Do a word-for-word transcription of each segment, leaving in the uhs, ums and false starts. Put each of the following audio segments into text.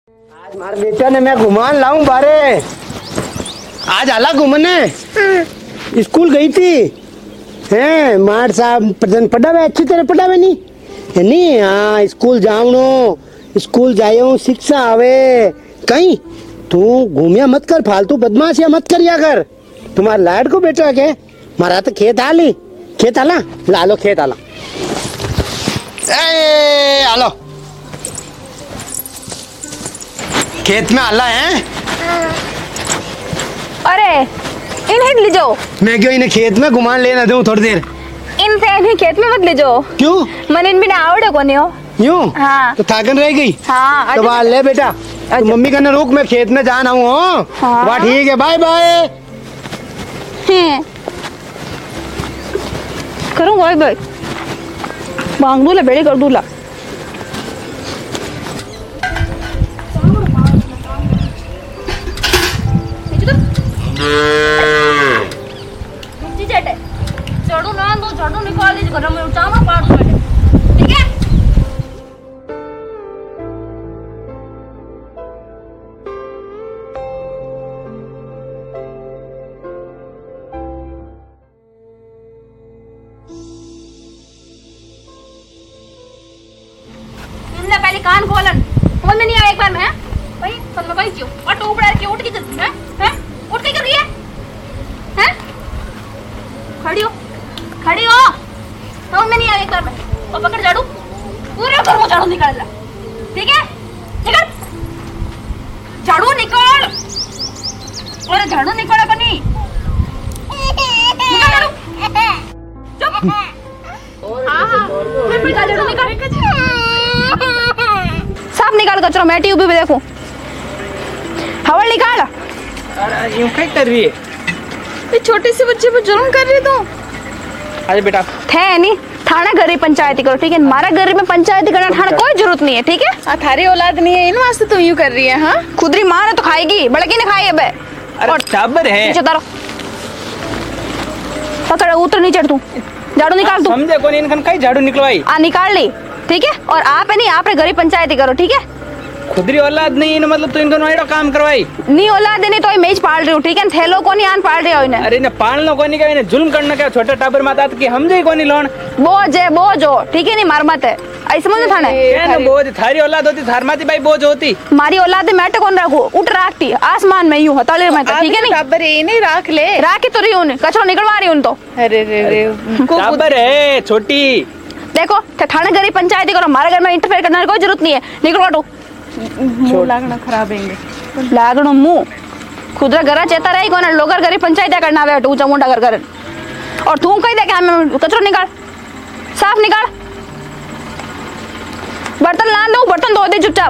आज मारे बेटा ने मैं घुमान लाऊं बारे। आज आला घूमने स्कूल गई थी हैं मार साहब प्रजन पढ़ावे अच्छी तरह पढ़ावे नहीं है नहीं। हाँ स्कूल जावनो स्कूल जायो शिक्षा आवे कहीं तू घूमिया मत कर फालतू बदमाशिया मत करिया कर। तुम्हारा लाड को बेटा के मारा तो खेत आली खेत आला ला लो खेत आला ए आलो खेत में आला है। अरे इन्हें ले जाओ। मैं क्यों इन्हें खेत में घुमान लेना दूं थोड़ी देर। इनसे इन्हें खेत में मत ले जाओ। क्यों मन इन बिना आवड़े को नहीं हो। यूं हाँ तो थाकन रह गई। हाँ तो बाल ले बेटा तो मम्मी कहने रुक मैं खेत में जाना हूँ। हाँ। वाह ठीक है बाय बाय। करूँ बाय बाय मांग दूला बेड़े कर दूला। झाड़ू ना दो झाड़ू निकाल लीजिए घर में उठाना पाड़ दो बेटे ठीक है। तुमने पहले कान खोलन समझ में नहीं आया एक बार में भाई समझ में भाई क्यों और टू बड़ा के उठ के जल्दी है हैं उठ के कर रही है हैं खड़ी हो खड़ी हो समझ में नहीं आया एक बार में और पकड़ झाड़ू पूरे घर में झाड़ू निकाल ला ठीक है निकल झाड़ू निकाल अरे झाड़ू निकाला बनी निकाल झाड़ू चुप हाँ हाँ फिर भी झाड़ू निकाल साफ निकाल कचरा मैं टीवी पे देखूं हवल निकाल। अरे यूं क्या कर रही है ये छोटे से बच्चे पे जुल्म कर रही तू। अरे बेटा थे नहीं थाना घर ही पंचायती करो ठीक है। हमारा घर में पंचायती करना थाना कोई जरूरत नहीं है ठीक है। आ, थारी औलाद नहीं है इन वास्ते तुम यूं कर रही है। हाँ खुदरी माँ ने तो खाएगी बड़की ने खाई है बे। अरे टाबर है नीचे उतारो पकड़ उतर नीचे तू झाड़ू निकाल तू। समझे कौन इनकन कई झाड़ू निकलवाई आ निकाल ली ठीक है। और आप है नहीं आप घर ही पंचायती करो ठीक है। खुदरी औलाद नहीं इन मतलब तू इनकन वाइडो काम करवाई नहीं औलाद नहीं तो मैं पाल रही हूँ ठीक है। थैलो को नहीं आन पाल रही हो इन्हें। अरे इन्हें पालना कोनी का इन्हें जुल्म करना क्या छोटा टाबर माता की हम जे कोनी लोन बोझ है बोझ हो ठीक है नहीं मार मत है ऐसे मुझे थाने क्या बोझ थारी औलाद होती थार माती भाई बोझ होती मारी औलाद मैं कौन रखू उठ राखती आसमान में यूं हताले में ठीक है नहीं टाबर है नहीं राख ले राखी तो रही हूँ कचरा निकलवा रही हूँ तो। अरे रे रे टाबर है छोटी देखो थाने घर ही पंचायती करो हमारे घर में इंटरफेयर करने की कोई जरूरत नहीं है। निकल काटो मुंह लागना खराब है लागणो मुंह खुदरा घरा चेता रही कोना लोगर घरी पंचायत करना आवे ऊंचा मुंडा कर कर और तू कही दे कि हमें कचरो निकाल साफ निकाल बर्तन ला दो बर्तन धो दे चुपचाप।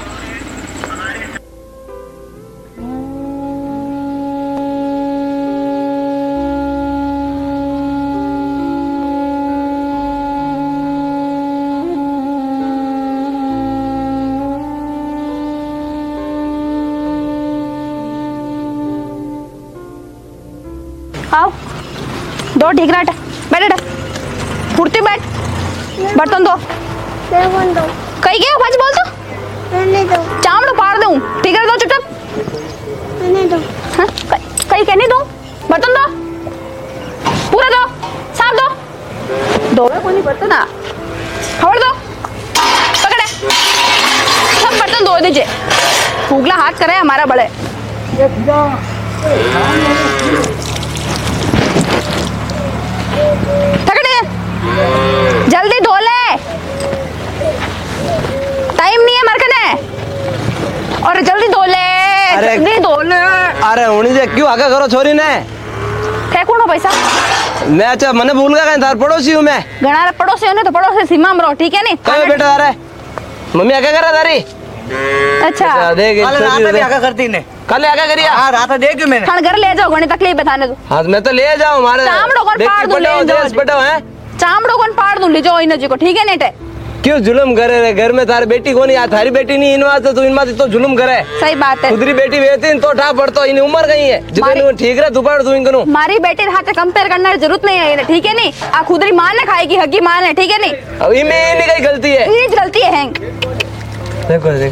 आओ दो ठीक रहा बैठ फुर्ती बैठ बर्तन दो कहीं गया भाजी बोल तो चावड़ पाड़ दूं ठीक है दो चुपचाप हाँ, कहीं कहने दो बर्तन दो पूरा दो साफ दो दो में कोई बर्तन ना हवड़ दो पकड़े सब बर्तन धो दीजिए। उगला हाथ करे हमारा बड़े जल्दी धो ले टाइम नहीं है मरकने और जल्दी धो ले जल्दी धो ले। अरे होनी जे क्यों आगे करो छोरी ने थे कौन हो पैसा मैं अच्छा मने भूल गया कहीं तार पड़ोसी हूँ मैं घना पड़ोसी हो तो पड़ोसी सीमा में रहो ठीक है नहीं। कहो बेटा अरे मम्मी आगे करा तारी अच्छा देख आगे करती ने कल आगे करिया हाँ रात देख मैंने थाने घर ले जाओ घनी तकलीफ बताने दो। हाँ मैं तो ले जाऊँ हमारे चामड़ों को पाड़ दूं ले जाओ बेटा है चामड़ों को पाड़ दूं ले जाओ इन जी को ठीक है नहीं टे क्यों जुल्म करे रे घर में तारी बेटी को नहीं आ थारी बेटी नहीं इनवा तो इनवा तो जुल्म करे सही बात है खुदरी बेटी वेती तो ठा पड़तो इन उम्र गई है जितने ठीक है दुपार तू इनको मारी बेटी हाथ कंपेयर करने की जरूरत नहीं है ठीक है नहीं। आ खुदरी मां ने खाएगी हगी मां ने ठीक है नहीं। अब इनमें नहीं कहीं गलती है ये गलती है देखो देखो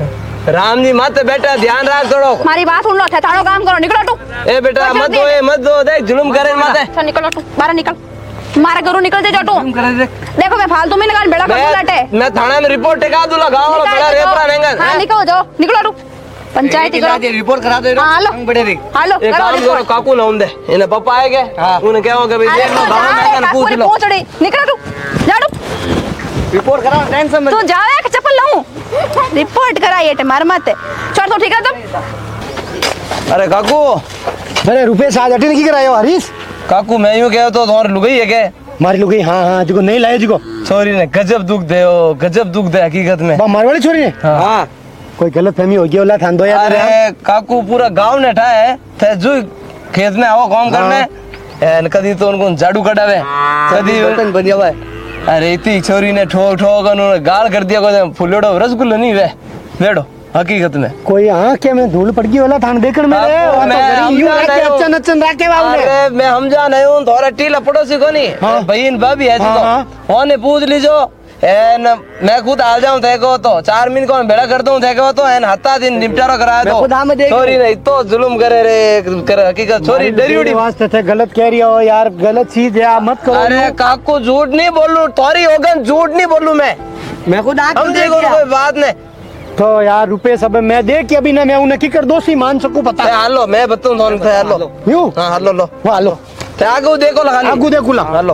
राम जी मत बेटा ध्यान रख थोड़ो। मारी बात सुन लो थारो काम करो निकलो तू ए बेटा मत दो ए मत दो देख जुल्म करे मत चल निकलो तू बाहर निकल मारा घरों निकल जे तू देखो मैं फालतू में निकाल बेड़ा कर लाटे मैं थाने में रिपोर्ट टिका दूंगा गांव वाला बड़ा रेपरा रहेगा। हां निकलो जाओ निकलो तू पंचायती करो रिपोर्ट करा दो हां बड़े रे हालो एक काम करो काकू ना उनदे इने पापा आएगे उन्हें कहो कि भाई देख लो गांव में आकर पूछ लो पूछ रे निकल तू जा तू रिपोर्ट करा टेंशन मत तू जावे के चप्पल लाऊं रिपोर्ट कराई है मार मत छोड़ तो ठीक है तुम अरे काकू अरे रुपेश आज अटेंड की करायो हरीश काकू मैं यूं कहतो तो और लुगाई है के मारी लोग हाँ हाँ जिको नहीं लाए जिको सॉरी ने गजब दुख दे ओ गजब दुख दे हकीकत में बा मारवाड़ी छोरी ने हां कोई गलत फहमी हो गई ओला थान दो यार अरे काकू पूरा गांव ने ठा है थे जो खेत में आओ काम करने एन कदी तो उनको झाड़ू कटावे कदी बर्तन बन जावे अरे इतनी छोरी ने ठोक ठोक उन्होंने गाल कर दिया को फुलेड़ो रसगुल्ला नहीं वे बेड़ो हकीकत में कोई आंख के में धूल पड़ गई ओला थान देखण में रे आपको मैं यूं समझा रखे रहा हूं। अच्छा नचन राखे बाबू ने अरे मैं समझा नहीं हूं थोड़ा टीला पड़ोसी को नहीं हाँ। बहन भाभी है हाँ, हाँ। तो ओने पूछ लीजो एन मैं खुद आ जाऊं थे को तो चार मिनट को भेड़ा कर दूं थे को तो एन हत्ता दिन निपटारा करा मैं दो खुद आमे देख छोरी नहीं तो जुल्म करे रे कर हकीकत छोरी डरी उड़ी वास्ते थे गलत कह रही हो यार गलत चीज है आप मत करो अरे काकू झूठ नहीं बोलूं तोरी होगन झूठ नहीं बोलूं मैं मैं खुद आंख हम देखो कोई बात नहीं तो यार रुपेश अब मैं देख के अभी ना मैं उन्हें की कर दोषी मान सकूं पता ते हालो मैं बताऊं थोन थे हालो यूं हां हालो लो वो हालो ते आगू देखो लगा आगू देखो ला हालो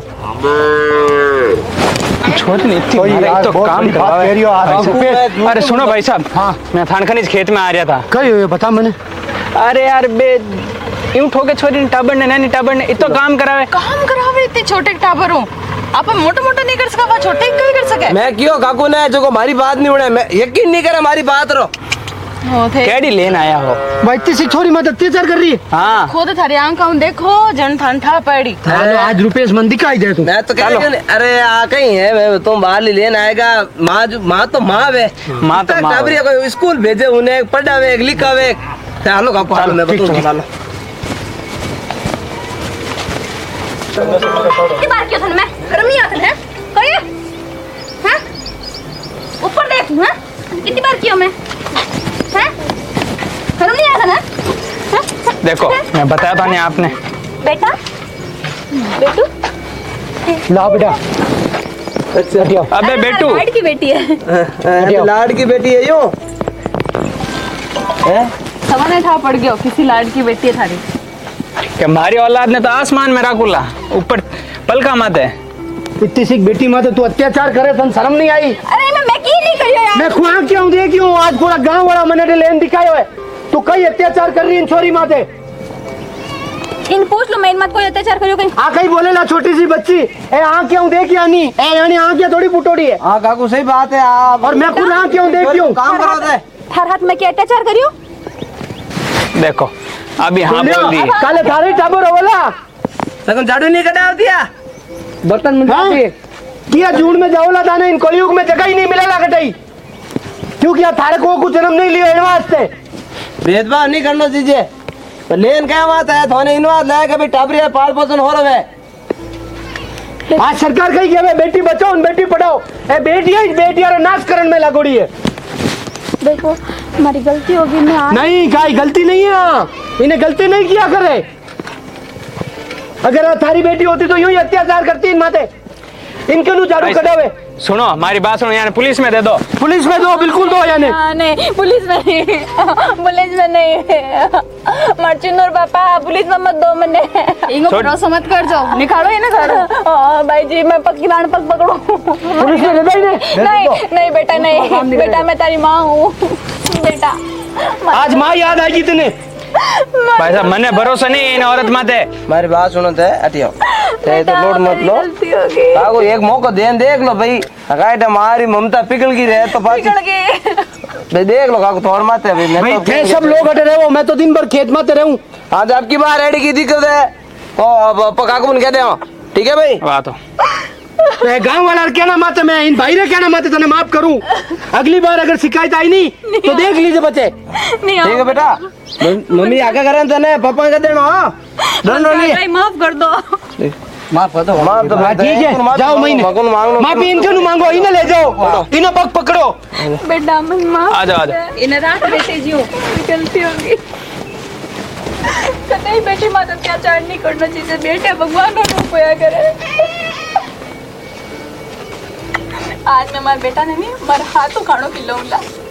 छोटी नहीं इतनी कोई मारे, यार एक तो बहुत काम बड़ी बात करावे। कह रही हो आज काकू, रुपेश मैं- अरे सुनो भाई साहब हाँ। मैं थानखनीज खेत में आ रहा था कही हो ये बता मैंने अरे यार बे यूं ठोके छोरी ने टाबर ने नैनी टाबर ने इतो काम करावे काम करावे इतने छोटे टाबर हूँ आप मोटा मोटा नहीं कर सका वो छोटे कहीं कर सके मैं क्यों काकू ने जो को हमारी बात नहीं उड़े मैं यकीन नहीं करे हमारी बात रो हो थे कैडी लेन आया हो भाई इतनी सी छोरी मत अत्याचार कर रही है हाँ खुद थारी आंखों देखो जन थान था पड़ी हेलो आज रुपेश मन दिखाई दे तू मैं तो कह रही हूं, अरे आ कहीं है मैं तुम बाहर ही लेने आएगा माँ जो माँ तो माँ वे माँ तो माँ टाबरी को स्कूल भेजे उन्हें पढ़ावे लिखावे चलो काकू हालो मैं बताऊं हालो कितनी बार किया था मैं शर्म नहीं आता है कहिए हैं ऊपर देख हैं कितनी बार किया मैं हैं शर्म नहीं आता ना हैं? देखो मैं बताया था नहीं आपने बेटा बेटू ला बेटा अच्छा अबे बेटू लाड की बेटी है लाड की बेटी है यूं सवाने था पड़ गयो किसी लाड की बेटी है थारी कि हमारी औलाद ने तो आसमान में राकुला ऊपर पलका मत है इतनी सी बेटी माते तू अत्याचार करे तन शर्म नहीं आई अरे मैं मैं की नहीं करियो यार मैं खुआ क्यों देखी हूँ आज पूरा गांव वाला मैंने लेन दिखायो है तू कई अत्याचार कर रही इन छोरी माते इन पूछ लो मैं इन मत कोई अत्याचार करियो कहीं आ कहीं बोले ला छोटी सी बच्ची ए आ क्यों देखी आनी ए यानी आ क्या थोड़ी फुटोड़ी है हाँ काकू सही बात है आप और मैं खुद आ क्यों देखी हूँ काम करो दे हर हाथ में क्या अत्याचार करियो देखो अभी हाँ बोल दी काले थारे टाबर होला सगन झाड़ू नहीं कटा दिया बर्तन में हाँ? किया जून में जाओला दाने इन कलयुग में जगह ही नहीं मिलेला कटाई क्योंकि यार थारे को कुछ जन्म नहीं लियो इन वास्ते भेदभाव नहीं करना दीजिए तो लेन क्या बात है थोने इन बात लाया कभी टाबरी है पाल पोषण हो रहा है आज सरकार कही कि बेटी बचाओ बेटी पढ़ाओ ए बेटी है बेटियां रो नाश करन में लागोड़ी है देखो हमारी गलती होगी मैं आज नहीं गाय गलती नहीं है इन्हें गलती नहीं किया करे अगर थारी बेटी होती तो यूं ही अत्याचार करती इन माते इनके नु झाड़ू कटावे सुनो हमारी बात सुनो यानी पुलिस में दे दो पुलिस में दो बिल्कुल दो यानी हाँ, नहीं पुलिस में नहीं पुलिस में नहीं मर्चुनर पापा पुलिस में मत दो मने इनको छोड़। भरोसा मत कर जाओ निकालो ये ना घर हाँ भाई जी मैं पक्की लान पक पकड़ू पुलिस में दे दो इन्हें नहीं नहीं बेटा नहीं बेटा मैं तारी माँ हूँ बेटा आज माँ याद आएगी तुने भाई साहब मने भरोसा नहीं है इन औरत माते हमारी बात सुनो थे हटियो ते तो लोड मत लो गलती हो गई काकू एक मौका देन देख लो भाई अगाइट हमारी ममता पिघल गई रहे तो बात निकल गई भाई देख लो काकू थोड़ मत है भाई मैं भाई तो थे सब लोग हटे रहे हो मैं तो दिन भर खेत में रहूं आज आपकी बार रेडी की दिक्कत है तो अब काकू ने कह दे ठीक है भाई बात हो मैं गांव वाला कहना मत मैं इन भाई ने कहना मत तने माफ करूं अगली बार अगर शिकायत आई नहीं तो देख लीजिए बच्चे नहीं ठीक है बेटा मम्मी आगे करें तने पापा का देना हां डरो नहीं भाई माफ कर दो माफ कर दो माफ तो हाँ, ठीक है जाओ महीने मगन मांगो माफी इनके नु मांगो इन्हें ले जाओ इन्हें पग पकड़ो बेटा मन माफ आ जाओ आ जाओ इन रात बेटे जियो गलती होगी कतई बेटी मां तो अत्याचार नहीं करना चाहिए बेटे भगवान नो रूप होया करे आज मैं मार बेटा ने नहीं मार हाथों खाणो खिलाऊंगा